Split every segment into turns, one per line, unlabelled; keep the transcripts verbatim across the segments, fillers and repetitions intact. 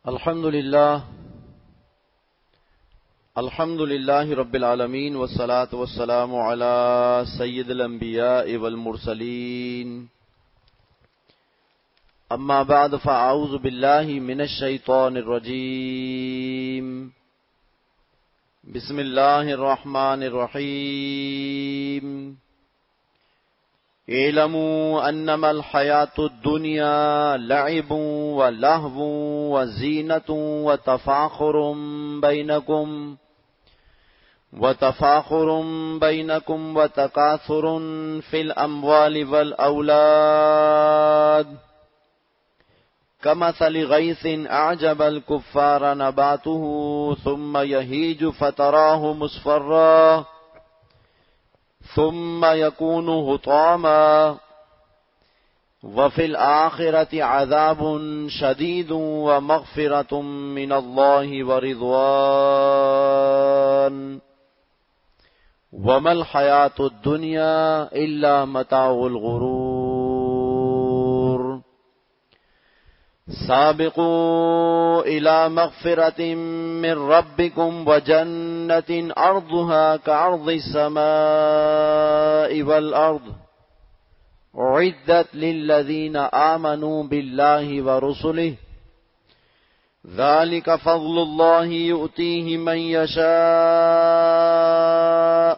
الحمد للہ الحمد للہ رب العالمین والصلاة والسلام علی سید الانبیاء والمرسلین اما بعد فاعوذ باللہ من الشیطان الرجیم بسم اللہ الرحمن الرحیم اعلموا انما الحیاۃ الدنیا لعب ولہو وزینۃ وتفاخر بینکم وتفاخر بینکم وتکاثر فی الاموال والاولاد کمثل غیث اعجب الکفار نباته ثم یہیج فتراہ مصفرا ثم يكون حطاما وفي الآخرة عذاب شديد ومغفرة من الله ورضوان وما الحياة الدنيا إلا متاع الغرور سابقوا إلى مغفرة من ربكم وجنة أرضها كعرض السماء والأرض أعدت للذين آمنوا بالله ورسله ذلك فضل الله يؤتيه من يشاء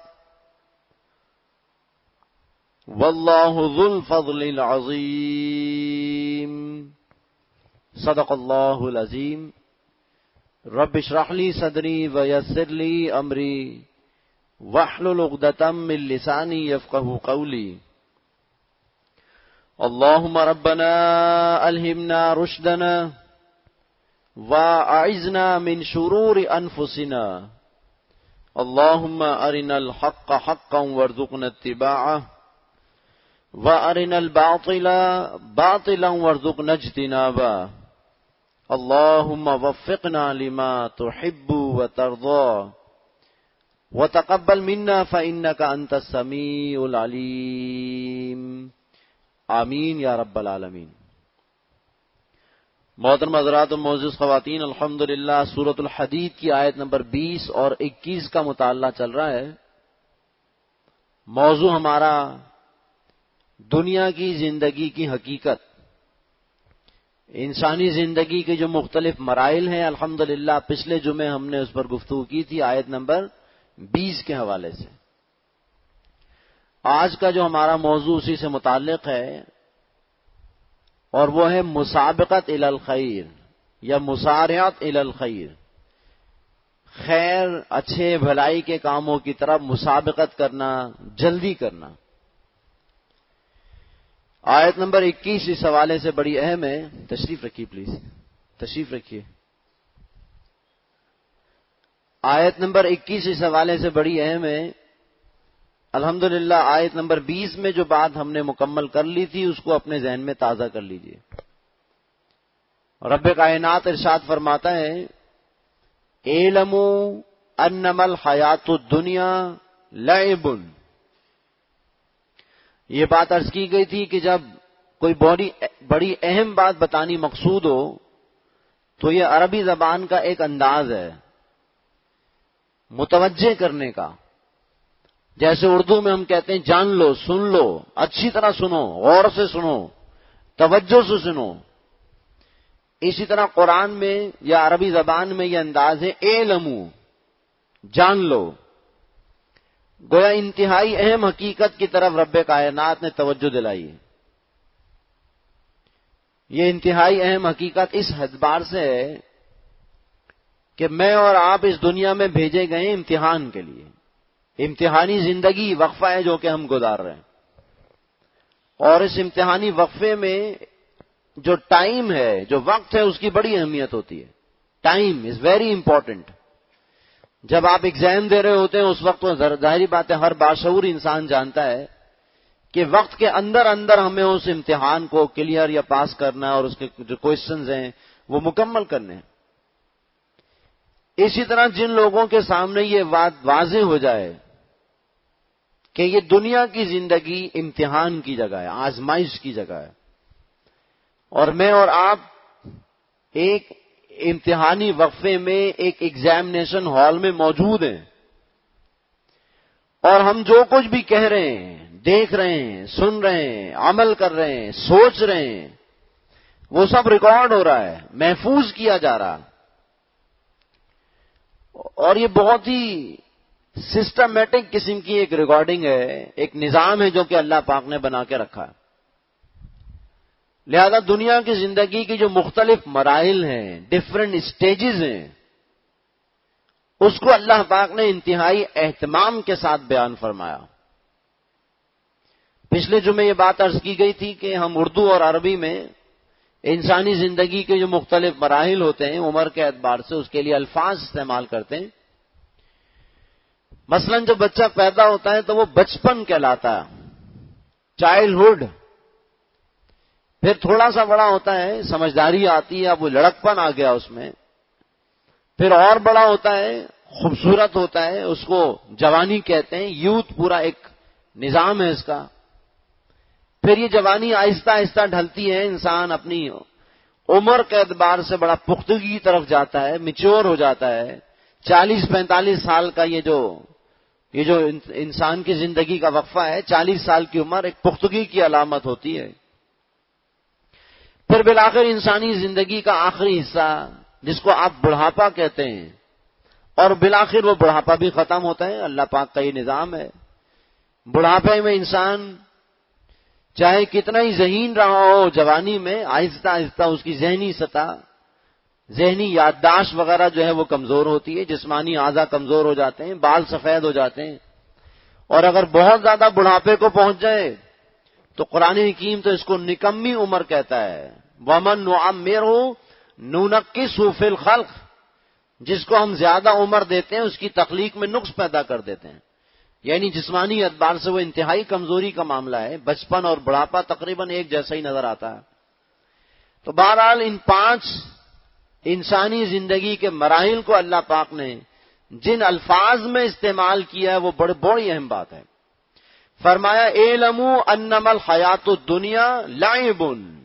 والله ذو الفضل العظيم صدق اللہ العظیم رب اشرح لی صدری ویسر لی امری واحلل عقدۃ من لسانی یفقهوا قولی اللهم ربنا الہمنا رشدنا واعذنا من شرور انفسنا اللهم ارنا الحق حقا وارزقنا اتباعه وارنا الباطل باطلا وارزقنا اجتنابه اللهم وفقنا لما تحب وترضى وتقبل منا فإنك أنت السميع العليم آمین یا رب العالمین۔ محترم حضرات و معزز خواتین، الحمدللہ سورۃ الحدید کی آیت نمبر بیس اور اکیس کا مطالعہ چل رہا ہے۔ موضوع ہمارا دنیا کی زندگی کی حقیقت، انسانی زندگی کے جو مختلف مراحل ہیں، الحمدللہ پچھلے جمعے ہم نے اس پر گفتگو کی تھی آیت نمبر بیس کے حوالے سے۔ آج کا جو ہمارا موضوع اسی سے متعلق ہے اور وہ ہے مسابقت الی الخیر یا مسارعت الی الخیر، خیر اچھے بھلائی کے کاموں کی طرف مسابقت کرنا، جلدی کرنا۔ آیت نمبر اکیس اس حوالے سے بڑی اہم ہے، تشریف رکھیے پلیز، تشریف رکھیے۔ آیت نمبر اکیس اس حوالے سے بڑی اہم ہے۔ الحمدللہ آیت نمبر بیس میں جو بات ہم نے مکمل کر لی تھی اس کو اپنے ذہن میں تازہ کر لیجئے۔ رب کائنات ارشاد فرماتا ہے اعلموا انما الحیات الدنیا لعب۔ یہ بات عرض کی گئی تھی کہ جب کوئی بڑی بڑی اہم بات بتانی مقصود ہو تو یہ عربی زبان کا ایک انداز ہے متوجہ کرنے کا۔ جیسے اردو میں ہم کہتے ہیں جان لو، سن لو، اچھی طرح سنو، غور سے سنو، توجہ سے سنو، اسی طرح قرآن میں یا عربی زبان میں یہ انداز ہے اعلموا، جان لو۔ گویا انتہائی اہم حقیقت کی طرف رب کائنات نے توجہ دلائی ہے۔ یہ انتہائی اہم حقیقت اس اعتبار سے ہے کہ میں اور آپ اس دنیا میں بھیجے گئے امتحان کے لیے، امتحانی زندگی وقفہ ہے جو کہ ہم گزار رہے ہیں، اور اس امتحانی وقفے میں جو ٹائم ہے، جو وقت ہے، اس کی بڑی اہمیت ہوتی ہے۔ Time is very important. جب آپ ایگزام دے رہے ہوتے ہیں اس وقت وہ ظاہری بات ہے، ہر باشعور انسان جانتا ہے کہ وقت کے اندر اندر ہمیں اس امتحان کو کلیئر یا پاس کرنا ہے اور اس کے جو کوشچنز ہیں وہ مکمل کرنے ہیں۔ اسی طرح جن لوگوں کے سامنے یہ بات واضح ہو جائے کہ یہ دنیا کی زندگی امتحان کی جگہ ہے، آزمائش کی جگہ ہے، اور میں اور آپ ایک امتحانی وقفے میں ایک ایگزامینیشن ہال میں موجود ہیں، اور ہم جو کچھ بھی کہہ رہے ہیں، دیکھ رہے ہیں، سن رہے ہیں، عمل کر رہے ہیں، سوچ رہے ہیں، وہ سب ریکارڈ ہو رہا ہے، محفوظ کیا جا رہا، اور یہ بہت ہی سسٹمیٹک قسم کی ایک ریکارڈنگ ہے، ایک نظام ہے جو کہ اللہ پاک نے بنا کے رکھا ہے۔ لہذا دنیا کی زندگی کی جو مختلف مراحل ہیں، ڈفرنٹ سٹیجز ہیں، اس کو اللہ پاک نے انتہائی اہتمام کے ساتھ بیان فرمایا۔ پچھلے جمعے یہ بات عرض کی گئی تھی کہ ہم اردو اور عربی میں انسانی زندگی کے جو مختلف مراحل ہوتے ہیں عمر کے اعتبار سے اس کے لیے الفاظ استعمال کرتے ہیں۔ مثلا جب بچہ پیدا ہوتا ہے تو وہ بچپن کہلاتا ہے، چائلڈہڈ، پھر تھوڑا سا بڑا ہوتا ہے، سمجھداری آتی ہے، اب وہ لڑکپن آ گیا اس میں، پھر اور بڑا ہوتا ہے، خوبصورت ہوتا ہے، اس کو جوانی کہتے ہیں، یوتھ پورا ایک نظام ہے اس کا۔ پھر یہ جوانی آہستہ آہستہ ڈھلتی ہے، انسان اپنی عمر کے اعتبار سے بڑا پختگی کی طرف جاتا ہے، میچور ہو جاتا ہے۔ چالیس پینتالیس سال کا یہ جو یہ جو انسان کی زندگی کا وقفہ ہے، چالیس سال کی عمر ایک پختگی کی علامت ہوتی ہے۔ پھر بالآخر انسانی زندگی کا آخری حصہ جس کو آپ بڑھاپا کہتے ہیں، اور بالآخر وہ بڑھاپا بھی ختم ہوتا ہے، اللہ پاک کا یہ نظام ہے۔ بڑھاپے میں انسان چاہے کتنا ہی ذہین رہا ہو، جوانی میں آہستہ آہستہ اس کی ذہنی سطح، ذہنی یادداشت وغیرہ جو ہے وہ کمزور ہوتی ہے، جسمانی اعضاء کمزور ہو جاتے ہیں، بال سفید ہو جاتے ہیں، اور اگر بہت زیادہ بڑھاپے کو پہنچ جائے تو قرآن حکیم تو اس کو نکمی عمر کہتا ہے۔ وَمَن نُعَمِّرْهُ نُنَقِّصْهُ فِي الْخَلْقِ، جس کو ہم زیادہ عمر دیتے ہیں اس کی تخلیق میں نقص پیدا کر دیتے ہیں، یعنی جسمانی اعتبار سے وہ انتہائی کمزوری کا معاملہ ہے۔ بچپن اور بڑھاپا تقریباً ایک جیسا ہی نظر آتا ہے۔ تو بہرحال ان پانچ انسانی زندگی کے مراحل کو اللہ پاک نے جن الفاظ میں استعمال کیا ہے وہ بڑی بڑی اہم بات ہے۔ فرمایا اعلموا انما الحیات الدنیا لعب،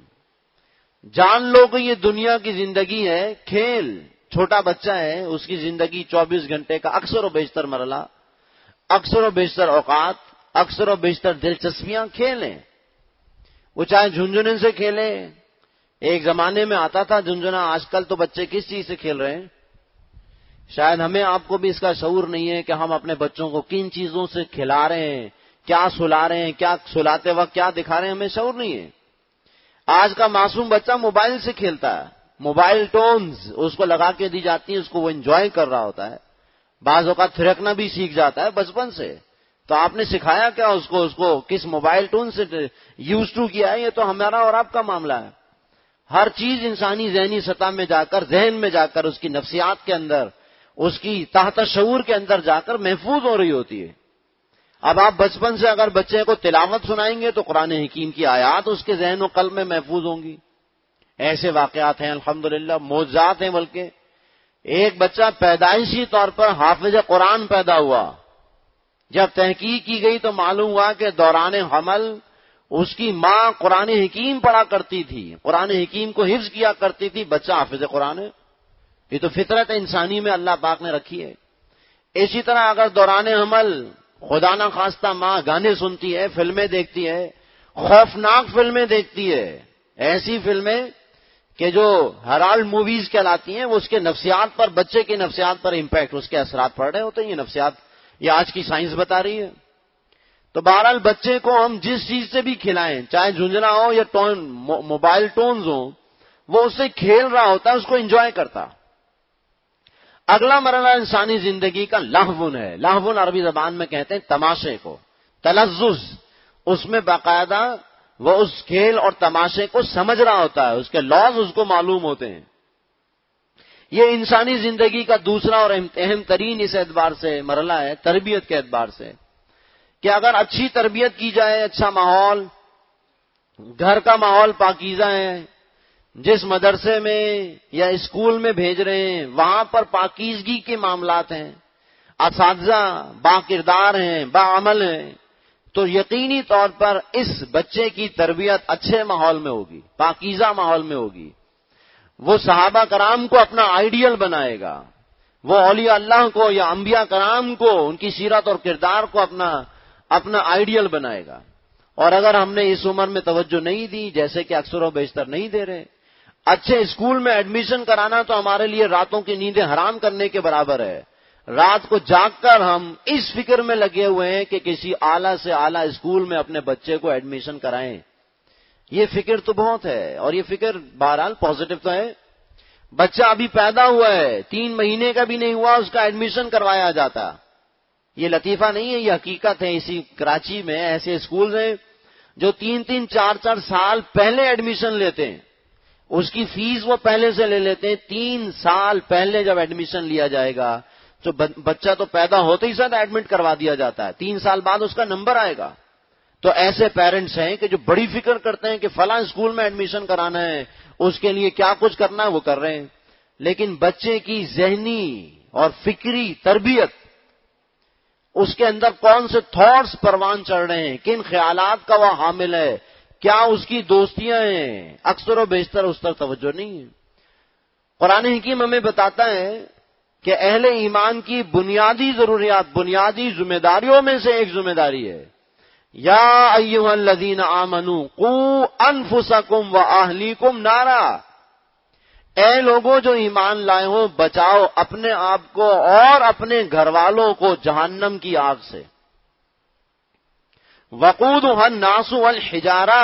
جان لو کہ یہ دنیا کی زندگی ہے کھیل۔ چھوٹا بچہ ہے، اس کی زندگی چوبیس گھنٹے کا اکثر و بیشتر مرحلہ، اکثر و بیشتر اوقات، اکثر و بیشتر دلچسپیاں کھیل ہیں۔ وہ چاہے جھنجھنے سے کھیلے، ایک زمانے میں آتا تھا جھنجھنا، آج کل تو بچے کس چیز سے کھیل رہے ہیں؟ شاید ہمیں آپ کو بھی اس کا شعور نہیں ہے کہ ہم اپنے بچوں کو کن چیزوں سے کھلا رہے ہیں، کیا سلا رہے ہیں، کیا سلاتے وقت کیا دکھا رہے ہیں، ہمیں شعور نہیں ہے۔ آج کا معصوم بچہ موبائل سے کھیلتا ہے، موبائل ٹونز اس کو لگا کے دی جاتی ہیں، اس کو وہ انجوائے کر رہا ہوتا ہے، بعض اوقات تھرکنا بھی سیکھ جاتا ہے بچپن سے۔ تو آپ نے سکھایا کیا اس کو اس کو کس موبائل ٹون سے یوز ٹو کیا ہے؟ یہ تو ہمارا اور آپ کا معاملہ ہے۔ ہر چیز انسانی ذہنی سطح میں جا کر، ذہن میں جا کر، اس کی نفسیات کے اندر، اس کی تحت شعور کے اندر جا کر محفوظ ہو رہی ہوتی ہے۔ اب آپ بچپن سے اگر بچے کو تلاوت سنائیں گے تو قرآن حکیم کی آیات اس کے ذہن و قلب میں محفوظ ہوں گی۔ ایسے واقعات ہیں الحمدللہ، معجزات ہیں۔ بلکہ ایک بچہ پیدائشی طور پر حافظ قرآن پیدا ہوا، جب تحقیق کی گئی تو معلوم ہوا کہ دوران حمل اس کی ماں قرآن حکیم پڑھا کرتی تھی، قرآن حکیم کو حفظ کیا کرتی تھی، بچہ حافظ قرآن ہے۔ یہ تو فطرت انسانی میں اللہ پاک نے رکھی ہے۔ اسی طرح اگر دوران حمل خدا نہ خواستہ ماں گانے سنتی ہے، فلمیں دیکھتی ہے، خوفناک فلمیں دیکھتی ہے، ایسی فلمیں کہ جو ہرالڈ موویز کہلاتی ہیں، وہ اس کے نفسیات پر، بچے کے نفسیات پر امپیکٹ، اس کے اثرات پڑ رہے ہوتے ہیں۔ یہ نفسیات یہ آج کی سائنس بتا رہی ہے۔ تو بہرحال بچے کو ہم جس چیز سے بھی کھلائیں، چاہے جھنجھنا ہو یا ٹون موبائل ٹونز ہوں، وہ اس سے کھیل رہا ہوتا ہے، اس کو انجوائے کرتا۔ اگلا مرحلہ انسانی زندگی کا لہون ہے۔ لہون عربی زبان میں کہتے ہیں تماشے کو، تلذذ۔ اس میں باقاعدہ وہ اس کھیل اور تماشے کو سمجھ رہا ہوتا ہے، اس کے لاز اس کو معلوم ہوتے ہیں۔ یہ انسانی زندگی کا دوسرا اور اہم ترین اس اعتبار سے مرحلہ ہے، تربیت کے اعتبار سے، کہ اگر اچھی تربیت کی جائے، اچھا ماحول، گھر کا ماحول پاکیزہ ہے، جس مدرسے میں یا اسکول میں بھیج رہے ہیں وہاں پر پاکیزگی کے معاملات ہیں، اساتذہ با کردار ہیں، با عمل ہیں، تو یقینی طور پر اس بچے کی تربیت اچھے ماحول میں ہوگی، پاکیزہ ماحول میں ہوگی۔ وہ صحابہ کرام کو اپنا آئیڈیل بنائے گا، وہ اولیاء اللہ کو یا انبیاء کرام کو ان کی سیرت اور کردار کو اپنا اپنا آئیڈیل بنائے گا۔ اور اگر ہم نے اس عمر میں توجہ نہیں دی، جیسے کہ اکثر و بیشتر نہیں دے رہے، اچھے اسکول میں ایڈمیشن کرانا تو ہمارے لیے راتوں کی نیندیں حرام کرنے کے برابر ہے۔ رات کو جاگ کر ہم اس فکر میں لگے ہوئے ہیں کہ کسی اعلیٰ سے اعلیٰ اسکول میں اپنے بچے کو ایڈمیشن کرائیں۔ یہ فکر تو بہت ہے، اور یہ فکر بہرحال پازیٹو تو ہے۔ بچہ ابھی پیدا ہوا ہے، تین مہینے کا بھی نہیں ہوا، اس کا ایڈمیشن کروایا جاتا۔ یہ لطیفہ نہیں ہے، یہ حقیقت ہے۔ اسی کراچی میں ایسے اسکول ہیں جو تین تین چار چار سال پہلے ایڈمیشن لیتے ہیں، اس کی فیس وہ پہلے سے لے لیتے ہیں۔ تین سال پہلے جب ایڈمیشن لیا جائے گا تو بچہ تو پیدا ہوتے ہی ساتھ ایڈمٹ کروا دیا جاتا ہے، تین سال بعد اس کا نمبر آئے گا۔ تو ایسے پیرنٹس ہیں کہ جو بڑی فکر کرتے ہیں کہ فلاں اسکول میں ایڈمیشن کرانا ہے، اس کے لیے کیا کچھ کرنا ہے وہ کر رہے ہیں، لیکن بچے کی ذہنی اور فکری تربیت، اس کے اندر کون سے تھاٹس پروان چڑھ رہے ہیں، کن خیالات کا وہ حامل ہے، کیا اس کی دوستیاں ہیں، اکثر و بیشتر اس تک توجہ نہیں ہے۔ قرآن حکیم ہمیں بتاتا ہے کہ اہل ایمان کی بنیادی ضروریات، بنیادی ذمہ داریوں میں سے ایک ذمہ داری ہے، یا ایھا الذین آمنوا قوا انفسکم واہلیکم نارا، اے لوگوں جو ایمان لائے ہو، بچاؤ اپنے آپ کو اور اپنے گھر والوں کو جہنم کی آگ سے۔ وقودھا الناس والحجارہ،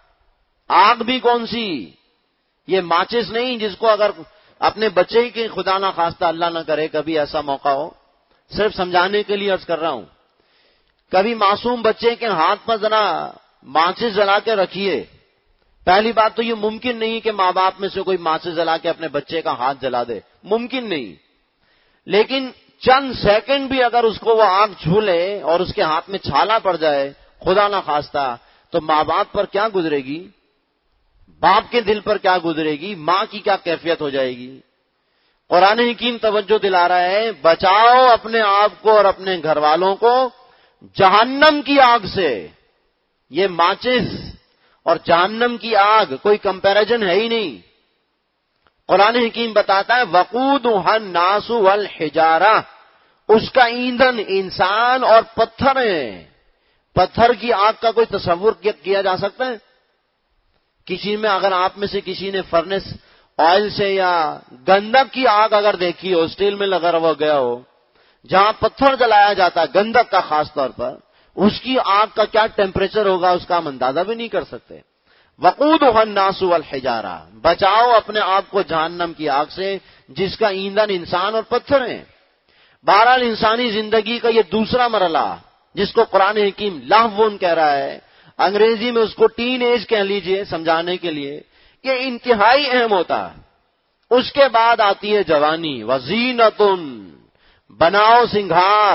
آگ بھی کون سی؟ یہ ماچس نہیں جس کو اگر اپنے بچے کی خدا نہ خواستہ اللہ نہ کرے کبھی ایسا موقع ہو، صرف سمجھانے کے لیے عرض کر رہا ہوں، کبھی معصوم بچے کے ہاتھ پر ذرا ماچس جلا کے رکھیے۔ پہلی بات تو یہ ممکن نہیں کہ ماں باپ میں سے کوئی ماچس جلا کے اپنے بچے کا ہاتھ جلا دے، ممکن نہیں، لیکن چند سیکنڈ بھی اگر اس کو وہ آگ چھو لے اور اس کے ہاتھ میں چھالا پڑ جائے خدا نہ خواستہ، تو ماں باپ پر کیا گزرے گی، باپ کے دل پر کیا گزرے گی، ماں کی کیا کیفیت ہو جائے گی۔ قرآن حکیم توجہ دلا رہا ہے، بچاؤ اپنے آپ کو اور اپنے گھر والوں کو جہنم کی آگ سے۔ یہ ماچس اور جہنم کی آگ کوئی کمپیریزن ہے ہی نہیں۔ قرآن حکیم بتاتا ہے وقودھا الناس والحجارہ، اس کا ایندھن انسان اور پتھر ہیں۔ پتھر کی آگ کا کوئی تصور کیا جا سکتا ہے؟ کسی میں اگر آپ میں سے کسی نے فرنس آئل سے یا گندک کی آگ اگر دیکھی ہو، اسٹیل میں لگا ہوا گیا ہو، جہاں پتھر جلایا جاتا ہے گندک کا خاص طور پر، اس کی آگ کا کیا ٹیمپریچر ہوگا اس کا ہم اندازہ بھی نہیں کر سکتے۔ وقودھا الناس والحجارہ، بچاؤ اپنے آپ کو جہنم کی آگ سے جس کا ایندھن انسان اور پتھر ہیں۔ بہرحال انسانی زندگی کا یہ دوسرا مرحلہ جس کو قرآن حکیم لاہون کہہ رہا ہے، انگریزی میں اس کو ٹین ایج کہہ لیجئے سمجھانے کے لیے، یہ انتہائی اہم ہوتا ہے۔ اس کے بعد آتی ہے جوانی، وزینۃ، بناؤ سنگھار۔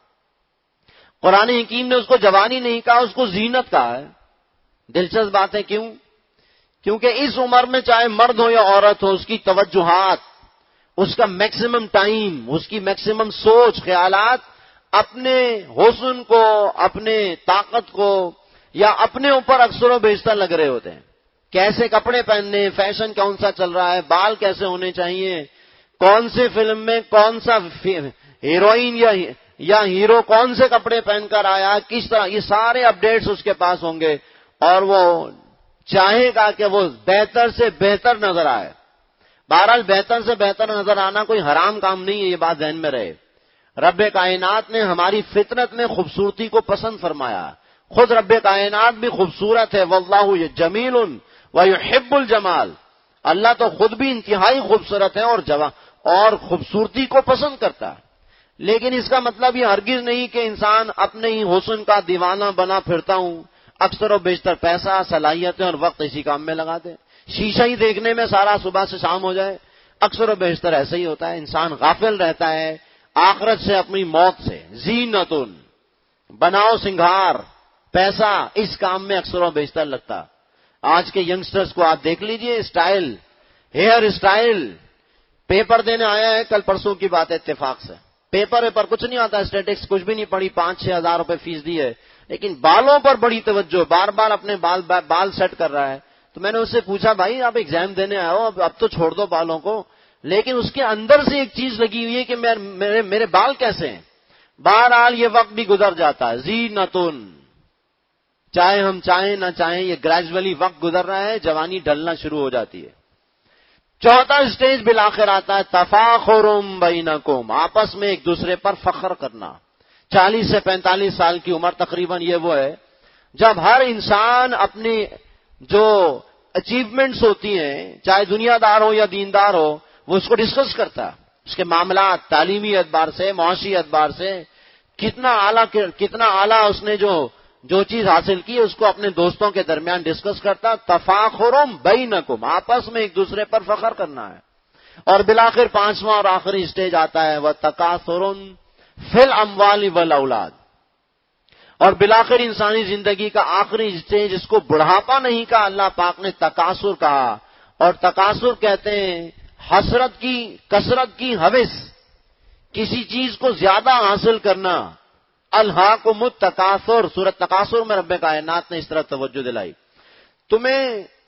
قرآن حکیم نے اس کو جوانی نہیں کہا، اس کو زینت کہا ہے۔ دلچسپ بات ہے، کیوں؟ کیونکہ اس عمر میں چاہے مرد ہو یا عورت ہو، اس کی توجہات، اس کا میکسیمم ٹائم، اس کی میکسیمم سوچ خیالات اپنے حسن کو، اپنے طاقت کو یا اپنے اوپر اکثر و بیشتر لگ رہے ہوتے ہیں۔ کیسے کپڑے پہننے، فیشن کون سا چل رہا ہے، بال کیسے ہونے چاہیے، کون سے فلم میں کون سا ہیروئن یا یا ہیرو کون سے کپڑے پہن کر آیا، کس طرح، یہ سارے اپڈیٹس اس کے پاس ہوں گے، اور وہ چاہے گا کہ وہ بہتر سے بہتر نظر آئے۔ بہرحال بہتر سے بہتر نظر آنا کوئی حرام کام نہیں ہے، یہ بات ذہن میں رہے۔ رب کائنات نے ہماری فطرت میں خوبصورتی کو پسند فرمایا، خود رب کائنات بھی خوبصورت ہے، واللہ جمیل ویحب الجمال، اللہ تو خود بھی انتہائی خوبصورت ہے اور جوان اور خوبصورتی کو پسند کرتا ہے۔ لیکن اس کا مطلب یہ ہرگز نہیں کہ انسان اپنے ہی حسن کا دیوانہ بنا پھرتا ہوں، اکثر و بیشتر پیسہ، صلاحیتیں اور وقت اسی کام میں لگا دے، شیشہ ہی دیکھنے میں سارا صبح سے شام ہو جائے۔ اکثر و بیشتر ایسا ہی ہوتا ہے، انسان غافل رہتا ہے آخرت سے، اپنی موت سے۔ زینت، بناؤ سنگھار، پیسہ اس کام میں اکثر و بیشتر لگتا۔ آج کے ینگسٹرز کو آپ دیکھ لیجئے، اسٹائل، ہیئر اسٹائل، پیپر دینے آیا ہے کل پرسوں کی بات ہے اتفاق سے، پیپر پر کچھ نہیں آتا، اسٹیٹکس کچھ بھی نہیں پڑھی، پانچ چھ ہزار روپے فیس دی ہے، لیکن بالوں پر بڑی توجہ، بار بار اپنے بال بال سیٹ کر رہا ہے۔ تو میں نے اس سے پوچھا بھائی آپ ایگزام دینے آئے ہو، اب اب تو چھوڑ دو بالوں کو، لیکن اس کے اندر سے ایک چیز لگی ہوئی ہے کہ میرے میرے بال کیسے ہیں؟ بہرحال یہ وقت بھی گزر جاتا ہے، زینتن، چاہے ہم چاہیں نہ چاہیں یہ گریجولی وقت گزر رہا ہے، جوانی ڈھلنا شروع ہو جاتی ہے۔ چوتھا اسٹیج بالآخر آتا ہے تفاخرم بینکم، آپس میں ایک دوسرے پر فخر کرنا۔ چالیس سے پینتالیس سال کی عمر تقریباً یہ وہ ہے جب ہر انسان اپنی جو اچیومنٹس ہوتی ہیں، چاہے دنیا دار ہو یا دیندار ہو، وہ اس کو ڈسکس کرتا ہے، اس کے معاملات تعلیمی اعتبار سے، معاشی اعتبار سے کتنا اعلیٰ کتنا اعلیٰ اس نے جو جو چیز حاصل کی اس کو اپنے دوستوں کے درمیان ڈسکس کرتا۔ تفاخرم بینکم، آپس میں ایک دوسرے پر فخر کرنا ہے۔ اور بالآخر پانچواں اور آخری اسٹیج آتا ہے وہ تکاثرن فی الاموال والاولاد، اور بالآخر انسانی زندگی کا آخری اسٹیج، اس کو بڑھاپا نہیں کہا اللہ پاک نے، تکاثر کہا۔ اور تکاثر کہتے ہیں حسرت کی، کثرت کی ہوس، کسی چیز کو زیادہ حاصل کرنا۔ الہاکم التکاثر، سورۃ تکاثر میں رب کائنات نے اس طرح توجہ دلائی، تمہیں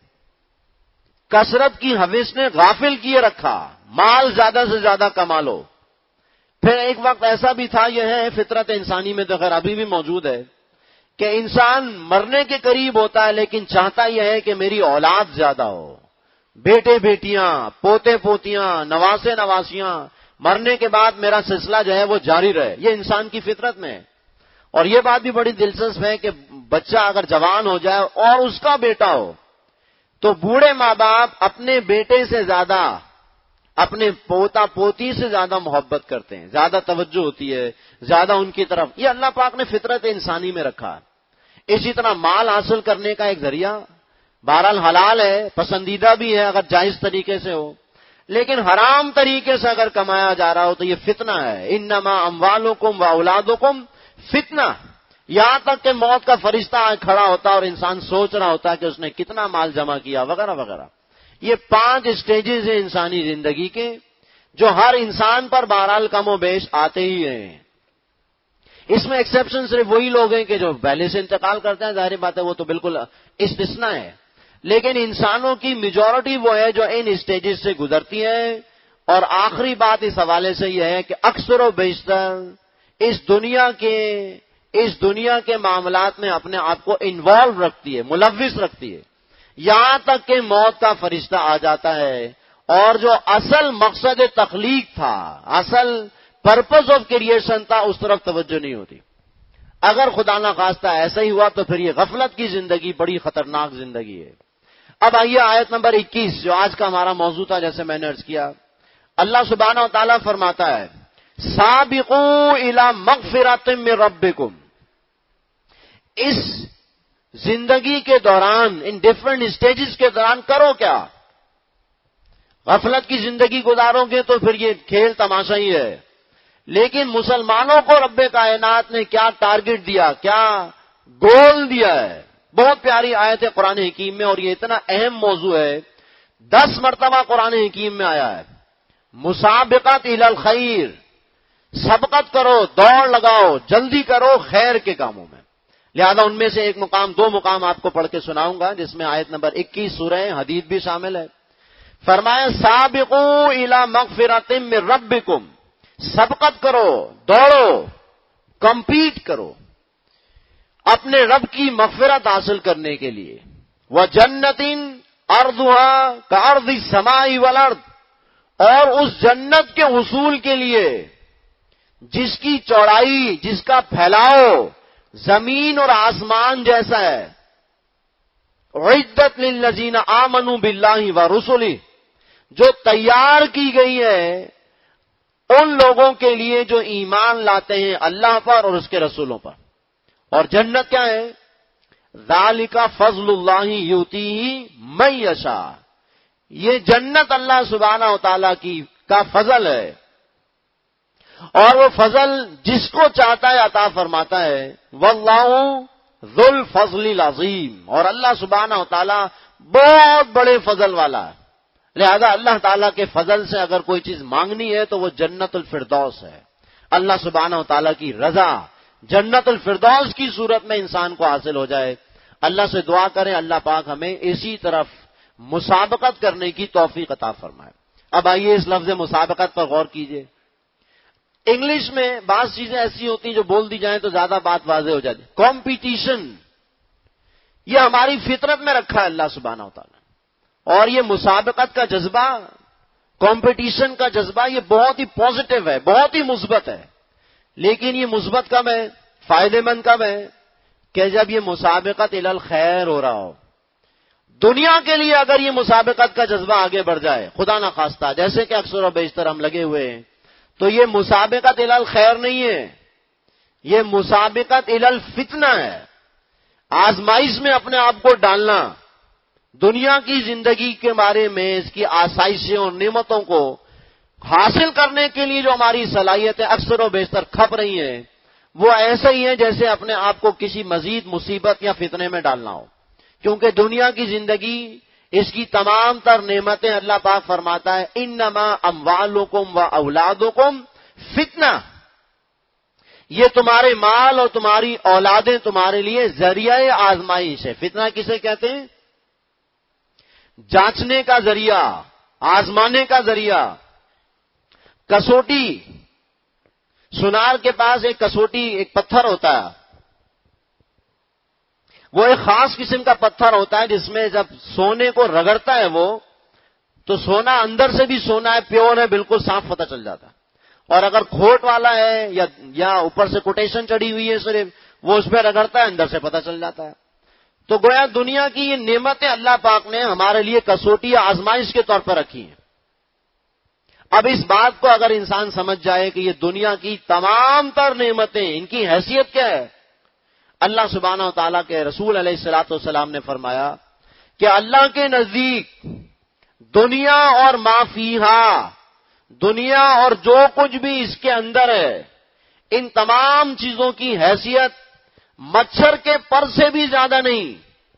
کثرت کی ہوس نے غافل کیے رکھا، مال زیادہ سے زیادہ کما لو۔ پھر ایک وقت ایسا بھی تھا، یہ ہے فطرت انسانی میں تو خیر ابھی بھی موجود ہے، کہ انسان مرنے کے قریب ہوتا ہے لیکن چاہتا یہ ہے کہ میری اولاد زیادہ ہو، بیٹے بیٹیاں، پوتے پوتیاں، نواسے نواسیاں، مرنے کے بعد میرا سلسلہ جو ہے وہ جاری رہے، یہ انسان کی فطرت میں ہے۔ اور یہ بات بھی بڑی دلچسپ ہے کہ بچہ اگر جوان ہو جائے اور اس کا بیٹا ہو تو بوڑھے ماں باپ اپنے بیٹے سے زیادہ، اپنے پوتا پوتی سے زیادہ محبت کرتے ہیں، زیادہ توجہ ہوتی ہے، زیادہ ان کی طرف، یہ اللہ پاک نے فطرت انسانی میں رکھا ہے۔ اسی طرح مال حاصل کرنے کا ایک ذریعہ بہرحال حلال ہے، پسندیدہ بھی ہے اگر جائز طریقے سے ہو، لیکن حرام طریقے سے اگر کمایا جا رہا ہو تو یہ فتنہ ہے۔ انما اموالکم و اولادکم فتنہ، یہاں تک کہ موت کا فرشتہ کھڑا ہوتا اور انسان سوچ رہا ہوتا کہ اس نے کتنا مال جمع کیا وغیرہ وغیرہ۔ یہ پانچ اسٹیجز ہیں انسانی زندگی کے جو ہر انسان پر بہرحال کم و بیش آتے ہی ہیں۔ اس میں ایکسیپشن صرف وہی لوگ ہیں کہ جو پہلے سے انتقال کرتے ہیں، ظاہر بات ہے وہ تو بالکل استثناء ہے، لیکن انسانوں کی میجورٹی وہ ہے جو ان اسٹیجز سے گزرتی ہے۔ اور آخری بات اس حوالے سے یہ ہے کہ اکثر و بیشتر اس دنیا کے اس دنیا کے معاملات میں اپنے آپ کو انوالو رکھتی ہے، ملوث رکھتی ہے، یہاں تک کہ موت کا فرشتہ آ جاتا ہے اور جو اصل مقصد تخلیق تھا، اصل پرپز آف کریشن تھا، اس طرف توجہ نہیں ہوتی۔ اگر خدا نہ خواستہ ایسا ہی ہوا تو پھر یہ غفلت کی زندگی بڑی خطرناک زندگی ہے۔ اب آئیے آیت نمبر اکیس جو آج کا ہمارا موضوع تھا، جیسے میں نے عرض کیا، اللہ سبحانہ و تعالیٰ فرماتا ہے سابقوا الی مغفرۃ من ربکم، اس زندگی کے دوران، ان ڈفرنٹ اسٹیجز کے دوران کرو کیا؟ غفلت کی زندگی گزارو گے تو پھر یہ کھیل تماشا ہی ہے، لیکن مسلمانوں کو رب کائنات نے کیا ٹارگٹ دیا، کیا گول دیا ہے؟ بہت پیاری آیت ہے قرآن حکیم میں، اور یہ اتنا اہم موضوع ہے، دس مرتبہ قرآن حکیم میں آیا ہے۔ مسابقت الی الخیر، سبقت کرو، دوڑ لگاؤ، جلدی کرو خیر کے کاموں میں۔ لہذا ان میں سے ایک مقام، دو مقام آپ کو پڑھ کے سناؤں گا، جس میں آیت نمبر اکیس سورہ حدید بھی شامل ہے۔ فرمایا سابقوا الی مغفرۃ من ربکم، سبقت کرو، دوڑو، کمپیٹ کرو اپنے رب کی مغفرت حاصل کرنے کے لیے۔ وَجَنَّةٍ أَرْضُهَا كَأَرْضِ السَّمَاءِ وَالْأَرْضِ، اور اس جنت کے حصول کے لیے جس کی چوڑائی، جس کا پھیلاؤ زمین اور آسمان جیسا ہے۔ عدت للذین آمنوا باللہ ورسلہ، جو تیار کی گئی ہے ان لوگوں کے لیے جو ایمان لاتے ہیں اللہ پر اور اس کے رسولوں پر۔ اور جنت کیا ہے؟ ذالک فضل اللہ یؤتیہ من یشاء، یہ جنت اللہ سبحانہ و تعالیٰ کی کا فضل ہے، اور وہ فضل جس کو چاہتا ہے عطا فرماتا ہے۔ واللہ ذو الفضل العظیم، اور اللہ سبحانہ و تعالیٰ بہت بڑے فضل والا ہے، لہذا اللہ تعالیٰ کے فضل سے اگر کوئی چیز مانگنی ہے تو وہ جنت الفردوس ہے، اللہ سبحانہ و تعالیٰ کی رضا جنت الفردوس کی صورت میں انسان کو حاصل ہو جائے۔ اللہ سے دعا کریں اللہ پاک ہمیں اسی طرف مسابقت کرنے کی توفیق عطا فرمائے۔ اب آئیے اس لفظ مسابقت پر غور کیجئے۔ انگلش میں بعض چیزیں ایسی ہوتی ہیں جو بول دی جائیں تو زیادہ بات واضح ہو جاتی ہے۔ کمپٹیشن، یہ ہماری فطرت میں رکھا ہے اللہ سبحانہ و تعالیٰ، اور یہ مسابقت کا جذبہ، کمپٹیشن کا جذبہ، یہ بہت ہی پازیٹو ہے، بہت ہی مثبت ہے۔ لیکن یہ مثبت کب ہے، فائدے مند کب ہے، کہ جب یہ مسابقت الی الخیر ہو رہا ہو۔ دنیا کے لیے اگر یہ مسابقت کا جذبہ آگے بڑھ جائے، خدا نخواستہ، جیسے کہ اکثر و بیشتر ہم لگے ہوئے ہیں، تو یہ مسابقت الی الخیر نہیں ہے، یہ مسابقت الی الفتنہ ہے، آزمائش میں اپنے آپ کو ڈالنا۔ دنیا کی زندگی کے بارے میں، اس کی آسائشیں اور نعمتوں کو حاصل کرنے کے لیے جو ہماری صلاحیتیں اکثر و بیشتر کھپ رہی ہیں، وہ ایسے ہی ہیں جیسے اپنے آپ کو کسی مزید مصیبت یا فتنے میں ڈالنا ہو۔ کیونکہ دنیا کی زندگی، اس کی تمام تر نعمتیں اللہ پاک فرماتا ہے انما اموالکم و اولادکم فتنہ، یہ تمہارے مال اور تمہاری اولادیں تمہارے لیے ذریعہ آزمائش ہے۔ فتنہ کسے کہتے ہیں؟ جانچنے کا ذریعہ، آزمانے کا ذریعہ، کسوٹی۔ سنار کے پاس ایک کسوٹی، ایک پتھر ہوتا ہے، وہ ایک خاص قسم کا پتھر ہوتا ہے جس میں جب سونے کو رگڑتا ہے وہ، تو سونا اندر سے بھی سونا ہے، پیور ہے، بالکل صاف پتہ چل جاتا ہے۔ اور اگر کھوٹ والا ہے یا یا اوپر سے کوٹیشن چڑھی ہوئی ہے صرف، وہ اس پہ رگڑتا ہے، اندر سے پتہ چل جاتا ہے۔ تو گویا دنیا کی یہ نعمتیں اللہ پاک نے ہمارے لیے کسوٹی یا آزمائش کے طور پر رکھی ہیں۔ اب اس بات کو اگر انسان سمجھ جائے کہ یہ دنیا کی تمام تر نعمتیں، ان کی حیثیت کیا ہے، اللہ سبحانہ و تعالیٰ کے رسول علیہ الصلوۃ والسلام نے فرمایا کہ اللہ کے نزدیک دنیا اور ما فیہا، دنیا اور جو کچھ بھی اس کے اندر ہے، ان تمام چیزوں کی حیثیت مچھر کے پر سے بھی زیادہ نہیں۔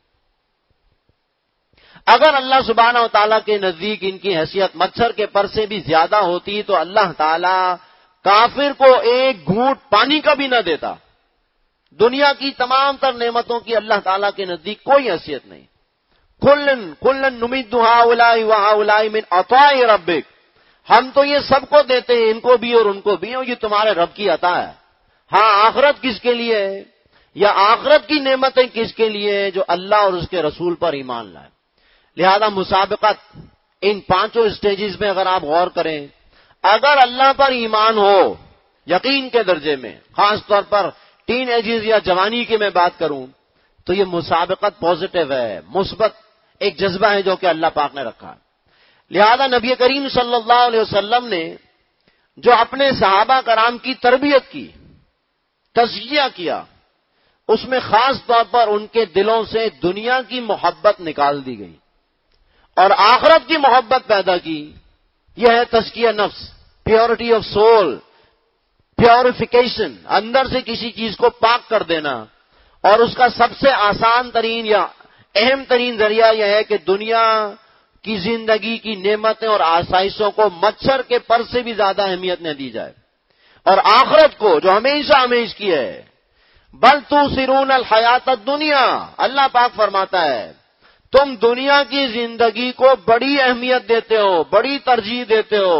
اگر اللہ سبحانہ و تعالیٰ کے نزدیک ان کی حیثیت مچھر کے پر سے بھی زیادہ ہوتی تو اللہ تعالیٰ کافر کو ایک گھونٹ پانی کا بھی نہ دیتا۔ دنیا کی تمام تر نعمتوں کی اللہ تعالیٰ کے نزدیک کوئی حیثیت نہیں۔ کلن کلن نمد ہؤلاء وہؤلاء من عطاء ربک، ہم تو یہ سب کو دیتے ہیں، ان کو بھی اور ان کو بھی، اور یہ تمہارے رب کی عطا ہے۔ ہاں، آخرت کس کے لیے ہے، یا آخرت کی نعمتیں کس کے لیے ہے؟ جو اللہ اور اس کے رسول پر ایمان لائے۔ لہذا مسابقت ان پانچوں سٹیجز میں اگر آپ غور کریں، اگر اللہ پر ایمان ہو یقین کے درجے میں، خاص طور پر ٹین ایجز یا جوانی کی میں بات کروں، تو یہ مسابقت پازیٹو ہے، مثبت ایک جذبہ ہے جو کہ اللہ پاک نے رکھا ہے۔ لہذا نبی کریم صلی اللہ علیہ وسلم نے جو اپنے صحابہ کرام کی تربیت کی، تزکیہ کیا، اس میں خاص طور پر ان کے دلوں سے دنیا کی محبت نکال دی گئی اور آخرت کی محبت پیدا کی۔ یہ ہے تزکیہ نفس، پیورٹی آف سول، پیوریفیکیشن، اندر سے کسی چیز کو پاک کر دینا۔ اور اس کا سب سے آسان ترین یا اہم ترین ذریعہ یہ ہے کہ دنیا کی زندگی کی نعمتیں اور آسائشوں کو مچھر کے پر سے بھی زیادہ اہمیت نہ دی جائے، اور آخرت کو جو ہمیشہ ہمیش کی ہے۔ بل تؤثرون الحیات الدنیا، اللہ پاک فرماتا ہے تم دنیا کی زندگی کو بڑی اہمیت دیتے ہو، بڑی ترجیح دیتے ہو۔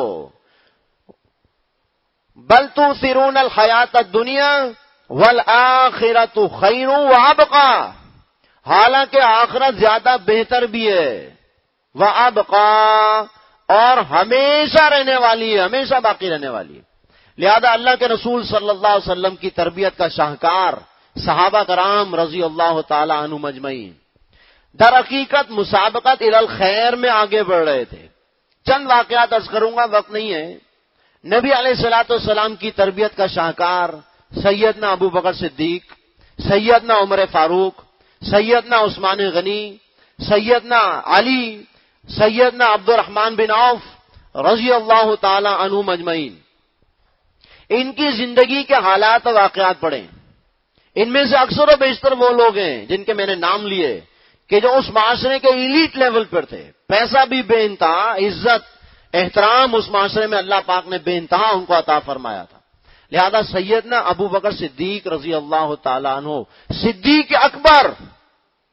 بل تؤثرون الحیات الدنیا والآخرۃ خیر وابقی، حالانکہ آخرت زیادہ بہتر بھی ہے، وابقی، اور ہمیشہ رہنے والی ہے، ہمیشہ باقی رہنے والی ہے۔ لہذا اللہ کے رسول صلی اللہ علیہ وسلم کی تربیت کا شاہکار صحابہ کرام رضی اللہ تعالی عنہم اجمعین در حقیقت مسابقت الی الخیر میں آگے بڑھ رہے تھے۔ چند واقعات عرض کروں گا، وقت نہیں ہے۔ نبی علیہ الصلوۃ والسلام کی تربیت کا شاہکار سیدنا ابو بکر صدیق، سیدنا عمر فاروق، سیدنا عثمان غنی، سیدنا علی، سیدنا عبد الرحمن بن عوف رضی اللہ تعالی عنہم اجمعین۔ ان کی زندگی کے حالات و واقعات پڑھیں۔ ان میں سے اکثر و بیشتر وہ لوگ ہیں جن کے میں نے نام لیے کہ جو اس معاشرے کے ایلیٹ لیول پر تھے، پیسہ بھی بے انتہا، عزت احترام اس معاشرے میں اللہ پاک نے بے انتہا ان کو عطا فرمایا تھا۔ لہذا سیدنا ابو بکر صدیق رضی اللہ تعالیٰ عنہ، صدیق اکبر،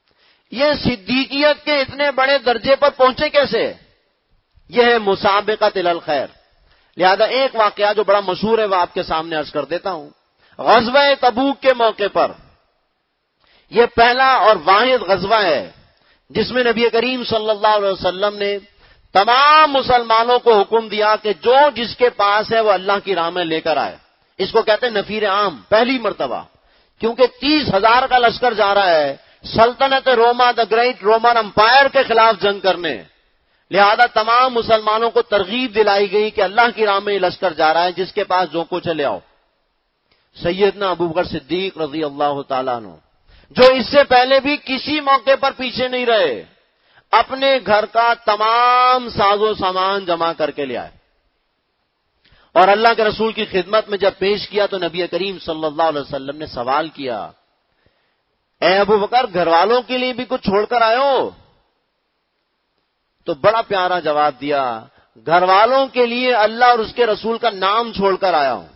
یہ صدیقیت کے اتنے بڑے درجے پر پہنچے کیسے؟ یہ ہے مسابقت الی الخیر۔ لہذا ایک واقعہ جو بڑا مشہور ہے وہ آپ کے سامنے عرض کر دیتا ہوں۔ غزوہ تبوک کے موقع پر، یہ پہلا اور واحد غزوہ ہے جس میں نبی کریم صلی اللہ علیہ وسلم نے تمام مسلمانوں کو حکم دیا کہ جو جس کے پاس ہے وہ اللہ کی راہ میں لے کر آئے۔ اس کو کہتے ہیں نفیر عام، پہلی مرتبہ، کیونکہ تیس ہزار کا لشکر جا رہا ہے سلطنت روما، دا گریٹ رومن امپائر کے خلاف جنگ کرنے، لہذا تمام مسلمانوں کو ترغیب دلائی گئی کہ اللہ کی راہ میں یہ لشکر جا رہا ہے، جس کے پاس جو کچھ ہے لے آؤ۔ سیدنا ابو بکر صدیق رضی اللہ تعالیٰ عنہ، جو اس سے پہلے بھی کسی موقع پر پیچھے نہیں رہے، اپنے گھر کا تمام ساز و سامان جمع کر کے لے آئے اور اللہ کے رسول کی خدمت میں جب پیش کیا تو نبی کریم صلی اللہ علیہ وسلم نے سوال کیا، اے ابو بکر گھر والوں کے لیے بھی کچھ چھوڑ کر آئے ہو؟ تو بڑا پیارا جواب دیا، گھر والوں کے لیے اللہ اور اس کے رسول کا نام چھوڑ کر آیا ہوں۔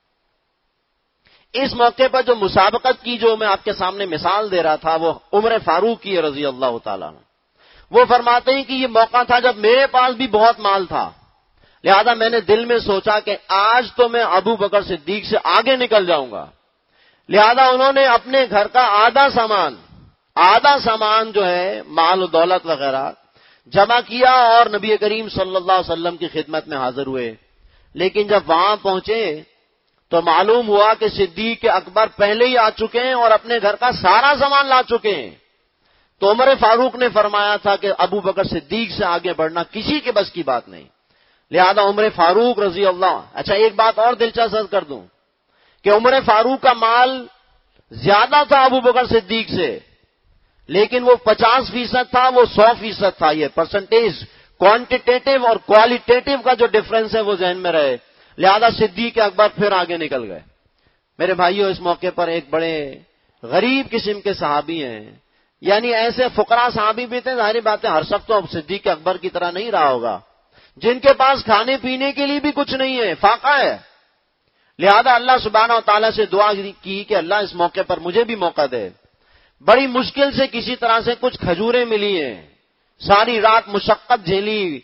اس موقع پر جو مسابقت کی جو میں آپ کے سامنے مثال دے رہا تھا وہ عمر فاروق کی رضی اللہ تعالیٰ عنہ۔ وہ فرماتے ہیں کہ یہ موقع تھا جب میرے پاس بھی بہت مال تھا، لہذا میں نے دل میں سوچا کہ آج تو میں ابو بکر صدیق سے آگے نکل جاؤں گا، لہذا انہوں نے اپنے گھر کا آدھا سامان آدھا سامان جو ہے مال و دولت وغیرہ جمع کیا اور نبی کریم صلی اللہ علیہ وسلم کی خدمت میں حاضر ہوئے۔ لیکن جب وہاں پہنچے تو معلوم ہوا کہ صدیق اکبر پہلے ہی آ چکے ہیں اور اپنے گھر کا سارا سامان لا چکے ہیں۔ تو عمر فاروق نے فرمایا تھا کہ ابو بکر صدیق سے آگے بڑھنا کسی کے بس کی بات نہیں، لہذا عمر فاروق رضی اللہ۔ اچھا ایک بات اور دلچسپ کر دوں کہ عمر فاروق کا مال زیادہ تھا ابو بکر صدیق سے، لیکن وہ پچاس فیصد تھا، وہ سو فیصد تھا۔ یہ پرسنٹیج کوانٹیٹیو اور کوالیٹیٹیو کا جو ڈفرنس ہے وہ ذہن میں رہے، لہذا صدیق اکبر پھر آگے نکل گئے۔ میرے بھائیوں، اس موقع پر ایک بڑے غریب قسم کے صحابی ہیں، یعنی ایسے فقراء صحابی بھی تھے، ظاہری بات ہے ہر شخص تو صدیق اکبر کی طرح نہیں رہا ہوگا، جن کے پاس کھانے پینے کے لیے بھی کچھ نہیں ہے، فاقہ ہے۔ لہذا اللہ سبحانہ و تعالیٰ سے دعا کی کہ اللہ اس موقع پر مجھے بھی موقع دے۔ بڑی مشکل سے کسی طرح سے کچھ کھجوریں ملی ہیں، ساری رات مشقت جھیلی،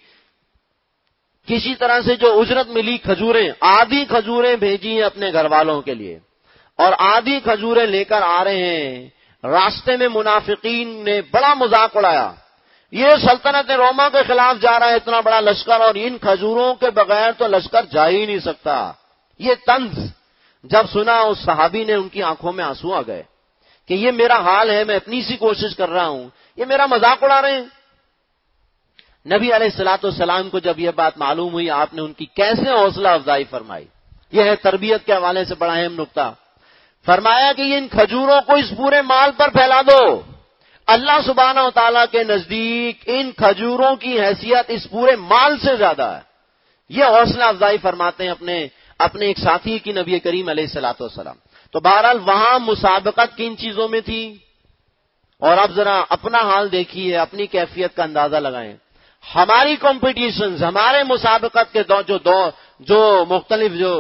کسی طرح سے جو اجرت ملی کھجوریں، آدھی کھجوریں بھیجی ہیں اپنے گھر والوں کے لیے اور آدھی کھجوریں لے کر آ رہے ہیں۔ راستے میں منافقین نے بڑا مذاق اڑایا، یہ سلطنت روما کے خلاف جا رہا ہے اتنا بڑا لشکر اور ان کھجوروں کے بغیر تو لشکر جا ہی نہیں سکتا۔ یہ طنز جب سنا اس صحابی نے، ان کی آنکھوں میں آنسو آ گئے کہ یہ میرا حال ہے، میں اپنی سی کوشش کر رہا ہوں، یہ میرا مذاق اڑا رہے ہیں۔ نبی علیہ الصلوۃ والسلام کو جب یہ بات معلوم ہوئی، آپ نے ان کی کیسے حوصلہ افزائی فرمائی۔ یہ ہے تربیت کے حوالے سے بڑا اہم نقطہ۔ فرمایا کہ ان کھجوروں کو اس پورے مال پر پھیلا دو، اللہ سبحانہ و تعالیٰ کے نزدیک ان کھجوروں کی حیثیت اس پورے مال سے زیادہ ہے۔ یہ حوصلہ افزائی فرماتے ہیں اپنے اپنے ایک ساتھی کی نبی کریم علیہ الصلوۃ والسلام۔ تو بہرحال وہاں مسابقت کن چیزوں میں تھی، اور اب ذرا اپنا حال دیکھیے، اپنی کیفیت کا اندازہ لگائیں۔ ہماری کمپٹیشنز، ہمارے مسابقت کے دو جو دو جو مختلف جو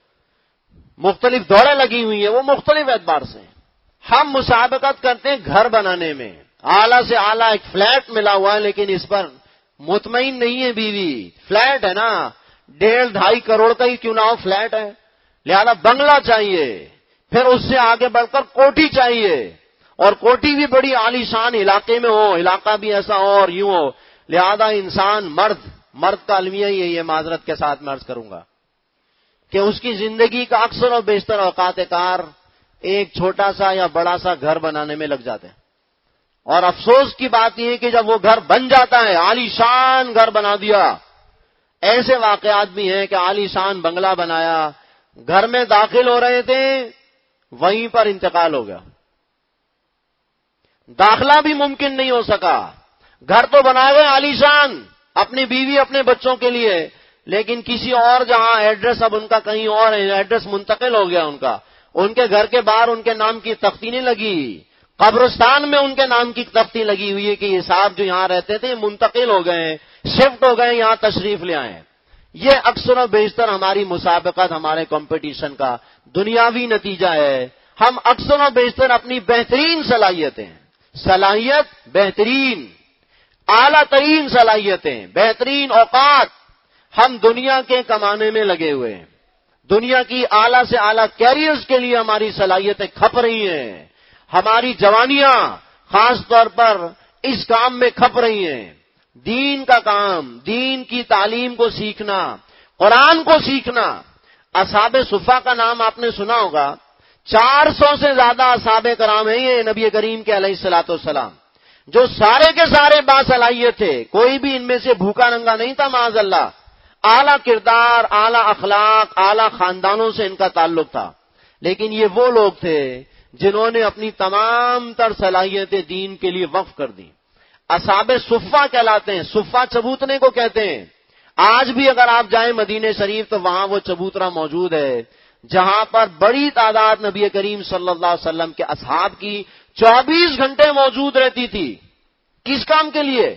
مختلف دوڑیں لگی ہوئی ہیں وہ مختلف اعتبار سے ہیں۔ ہم مسابقت کرتے ہیں گھر بنانے میں، اعلیٰ سے اعلیٰ ایک فلیٹ ملا ہوا ہے لیکن اس پر مطمئن نہیں ہے بیوی، فلیٹ ہے نا، ڈیڑھ ڈھائی کروڑ کا ہی کیوں نہ ہو فلیٹ ہے، لہذا بنگلہ چاہیے، پھر اس سے آگے بڑھ کر کوٹھی چاہیے، اور کوٹھی بھی بڑی عالیشان علاقے میں ہو، علاقہ بھی ایسا ہو اور یوں ہو، لہذا انسان مرد مرد کا المیہ ہی ہے، یہ معذرت کے ساتھ میں عرض کروں گا کہ اس کی زندگی کا اکثر و بیشتر اوقات کار ایک چھوٹا سا یا بڑا سا گھر بنانے میں لگ جاتے ہیں، اور افسوس کی بات یہ ہے کہ جب وہ گھر بن جاتا ہے، عالیشان گھر بنا دیا، ایسے واقعات بھی ہیں کہ عالیشان بنگلہ بنایا، گھر میں داخل ہو رہے تھے وہیں پر انتقال ہو گیا، داخلہ بھی ممکن نہیں ہو سکا۔ گھر تو بنائے ہوئے عالیشان اپنی بیوی اپنے بچوں کے لیے، لیکن کسی اور جہاں ایڈریس اب ان کا کہیں اور ہے، ایڈریس منتقل ہو گیا ان کا، ان کے گھر کے باہر ان کے نام کی تختی نہیں لگی، قبرستان میں ان کے نام کی تختی لگی ہوئی ہے کہ یہ صاحب جو یہاں رہتے تھے منتقل ہو گئے ہیں، شفٹ ہو گئے، یہاں تشریف لے آئے ہیں۔ یہ اکثر و بیشتر ہماری مسابقت، ہمارے کمپٹیشن کا دنیاوی نتیجہ ہے۔ ہم اکثر و بیشتر اپنی بہترین صلاحیتیں صلاحیت بہترین، اعلیٰ ترین صلاحیتیں، بہترین اوقات ہم دنیا کے کمانے میں لگے ہوئے ہیں، دنیا کی اعلیٰ سے اعلیٰ کیریئرز کے لیے ہماری صلاحیتیں کھپ رہی ہیں، ہماری جوانیاں خاص طور پر اس کام میں کھپ رہی ہیں، دین کا کام، دین کی تعلیم کو سیکھنا، قرآن کو سیکھنا۔ اصحاب صفا کا نام آپ نے سنا ہوگا، چار سو سے زیادہ اصحاب کرام ہیں یہ نبی کریم کے علیہ الصلوۃ والسلام، جو سارے کے سارے باصلاحیت تھے، کوئی بھی ان میں سے بھوکا ننگا نہیں تھا معاذ اللہ، اعلیٰ کردار، اعلیٰ اخلاق، اعلیٰ خاندانوں سے ان کا تعلق تھا، لیکن یہ وہ لوگ تھے جنہوں نے اپنی تمام تر صلاحیتیں دین کے لیے وقف کر دی۔ اصحاب صفا کہلاتے ہیں، صفا چبوتنے کو کہتے ہیں۔ آج بھی اگر آپ جائیں مدینہ شریف تو وہاں وہ چبوترا موجود ہے جہاں پر بڑی تعداد نبی کریم صلی اللہ علیہ وسلم کے اصحاب کی چوبیس گھنٹے موجود رہتی تھی۔ کس کام کے لیے؟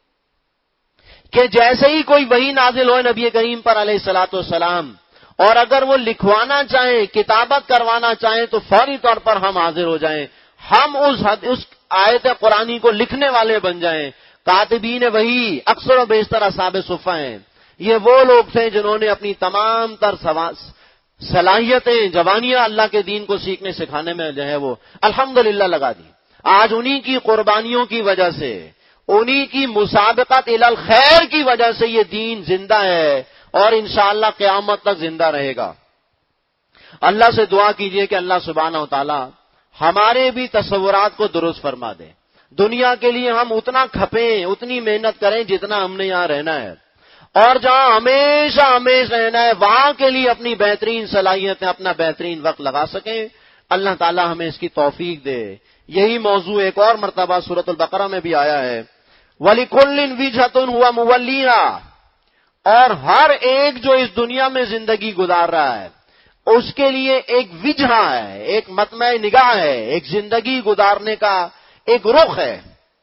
کہ جیسے ہی کوئی وحی نازل ہوئے نبی کریم پر علیہ الصلوۃ والسلام، اور اگر وہ لکھوانا چاہیں، کتابت کروانا چاہیں تو فوری طور پر ہم حاضر ہو جائیں، ہم اس حد اس آیت قرآنی کو لکھنے والے بن جائیں۔ کاتبین وحی اکثر و بیشتر اصحاب صفا ہیں۔ یہ وہ لوگ تھے جنہوں نے اپنی تمام تر صلاحیتیں، جوانیاں اللہ کے دین کو سیکھنے سکھانے میں جو ہے وہ الحمدللہ لگا دی۔ آج انہی کی قربانیوں کی وجہ سے، انہی کی مسابقت الی الخیر کی وجہ سے یہ دین زندہ ہے اور انشاءاللہ قیامت تک زندہ رہے گا۔ اللہ سے دعا کیجئے کہ اللہ سبحانہ و تعالی ہمارے بھی تصورات کو درست فرما دے، دنیا کے لیے ہم اتنا کھپیں، اتنی محنت کریں جتنا ہم نے یہاں رہنا ہے، اور جہاں ہمیشہ ہمیشہ رہنا ہے وہاں کے لیے اپنی بہترین صلاحیتیں، اپنا بہترین وقت لگا سکیں۔ اللہ تعالی ہمیں اس کی توفیق دے۔ یہی موضوع ایک اور مرتبہ سورۃ البقرہ میں بھی آیا ہے، وَلِكُلٍّ وِجْهَةٌ هُوَ مُوَلِّيهَا، اور ہر ایک جو اس دنیا میں زندگی گزار رہا ہے اس کے لیے ایک وجہ ہے، ایک مطمع نگاہ ہے، ایک زندگی گزارنے کا ایک رخ ہے،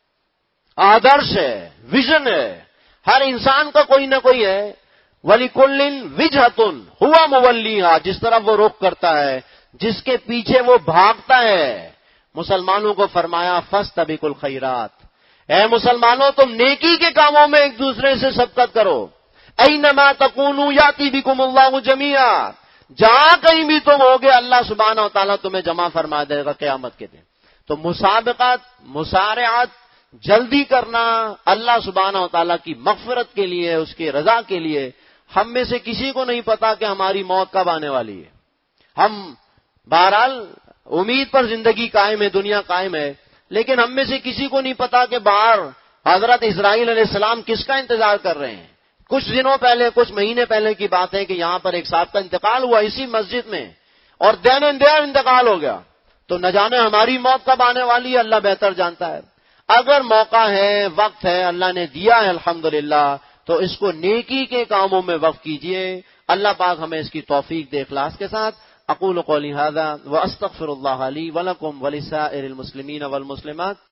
آدرش ہے، ویژن ہے۔ ہر انسان کا کوئی نہ کوئی ہے۔ وَلِكُلٍّ وِجْهَةٌ هُوَ مُوَلِّيهَا، جس طرف وہ رخ کرتا ہے، جس کے پیچھے وہ بھاگتا ہے۔ مسلمانوں کو فرمایا فَاسْتَبِقُوا الْخَيْرَاتِ، اے مسلمانوں تم نیکی کے کاموں میں ایک دوسرے سے سبقت کرو۔ اَيْنَمَا تَكُونُوا يَأْتِ بِكُمُ اللَّهُ جَمِيعًا، جہاں کہیں بھی تم ہوگے اللہ سبحانہ و تعالیٰ تمہیں جمع فرما دے گا قیامت کے دن۔ تو مسابقات، مسارعات، جلدی کرنا اللہ سبحانہ و تعالیٰ کی مغفرت کے لیے، اس کی رضا کے لیے۔ ہم میں سے کسی کو نہیں پتا کہ ہماری موت کب آنے والی ہے۔ ہم بہرحال امید پر زندگی قائم ہے، دنیا قائم ہے، لیکن ہم میں سے کسی کو نہیں پتا کہ باہر حضرت اسرائیل علیہ السلام کس کا انتظار کر رہے ہیں۔ کچھ دنوں پہلے، کچھ مہینے پہلے کی بات ہے کہ یہاں پر ایک صاحب کا انتقال ہوا اسی مسجد میں، اور دین اینڈ دیئر انتقال ہو گیا۔ تو نہ جانے ہماری موت کب آنے والی ہے، اللہ بہتر جانتا ہے۔ اگر موقع ہے، وقت ہے، اللہ نے دیا ہے الحمدللہ، تو اس کو نیکی کے کاموں میں وقف کیجئے۔ اللہ پاک ہمیں اس کی توفیق دے اخلاص کے ساتھ۔ اقول قولی ھذا واستغفر اللہ لی ولکم ولسائر المسلمین والمسلمات۔